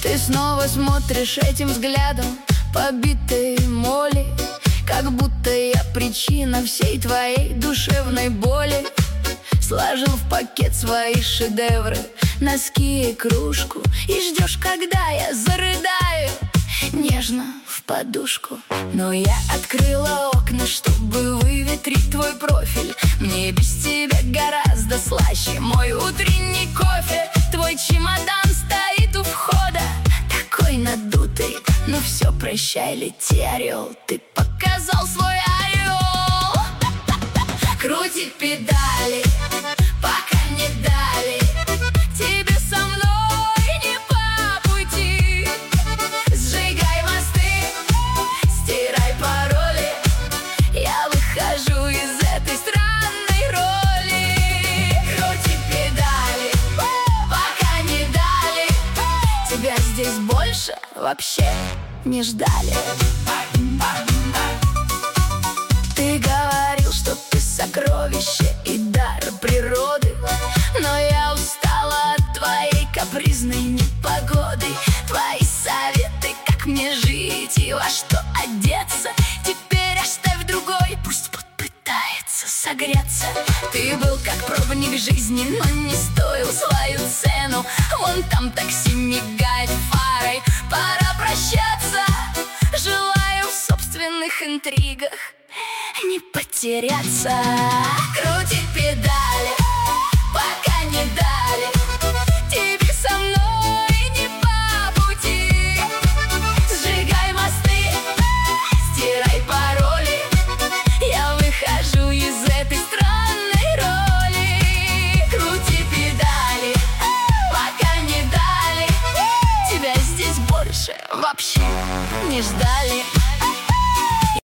Ты снова смотришь этим взглядом побитой моли, как будто я причина всей твоей душевной боли. Сложил в пакет свои шедевры, носки и кружку, и ждешь, когда я зарыдаю нежно в подушку. Но я открыла окна, чтобы выветрить твой профиль. Мне без тебя гораздо слаще мой утренний кофе. Твой чемодан стоит у входа, такой надутый. Ну все, прощай, лети, орел, ты показал свой орел. Крути педали, пока не дали тебе со мной не по пути. Сжигай мосты, стирай пароли, я выхожу из этой странной роли. Крути педали, пока не дали, тебя здесь больше вообще не ждали. Ты говорил, что ты сокровище и дар природы, но я устала от твоей капризной непогоды. Твои советы, как мне жить и во что одеться, теперь оставь другой, пусть попытается согреться. Ты был как пробник жизни, но не стоил свою цену. Вон там такси мигает фарой, пора прощаться. Желаю в собственных интригах не потеряться. Крути педали, пока не дали тебе со мной не по пути. Сжигай мосты, стирай пароли, я выхожу из этой странной роли. Крути педали, пока не дали, тебя здесь больше вообще не ждали.